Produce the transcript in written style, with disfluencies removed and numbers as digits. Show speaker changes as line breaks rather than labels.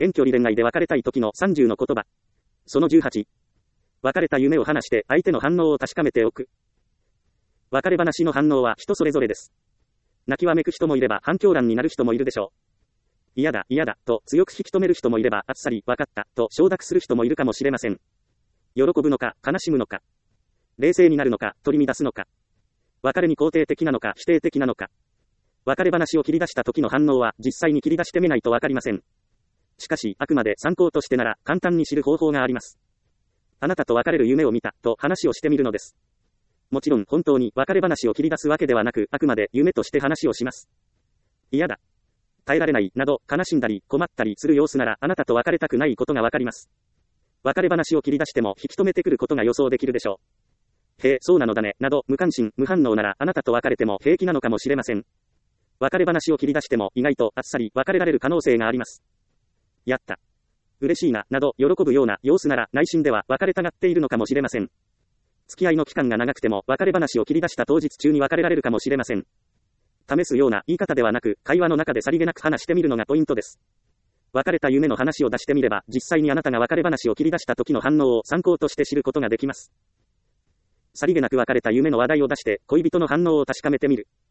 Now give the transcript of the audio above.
遠距離恋愛で別れたい時の30の言葉。その18。別れた夢を話して相手の反応を確かめておく。別れ話の反応は人それぞれです。泣きわめく人もいれば反響欄になる人もいるでしょう。嫌だ、嫌だ、と強く引き止める人もいればあっさり、わかった、と承諾する人もいるかもしれません。喜ぶのか、悲しむのか。冷静になるのか、取り乱すのか。別れに肯定的なのか、否定的なのか。別れ話を切り出した時の反応は実際に切り出してみないとわかりません。しかし、あくまで参考としてなら簡単に知る方法があります。あなたと別れる夢を見た、と話をしてみるのです。もちろん本当に別れ話を切り出すわけではなく、あくまで夢として話をします。嫌だ。耐えられない、など、悲しんだり、困ったりする様子なら、あなたと別れたくないことがわかります。別れ話を切り出しても、引き止めてくることが予想できるでしょう。へえ、そうなのだね、など、無関心、無反応なら、あなたと別れても平気なのかもしれません。別れ話を切り出しても、意外とあっさり別れられる可能性があります。やった。嬉しいな、など、喜ぶような様子なら、内心では別れたがっているのかもしれません。付き合いの期間が長くても、別れ話を切り出した当日中に別れられるかもしれません。試すような言い方ではなく、会話の中でさりげなく話してみるのがポイントです。別れた夢の話を出してみれば、実際にあなたが別れ話を切り出した時の反応を参考として知ることができます。さりげなく別れた夢の話題を出して、恋人の反応を確かめてみる。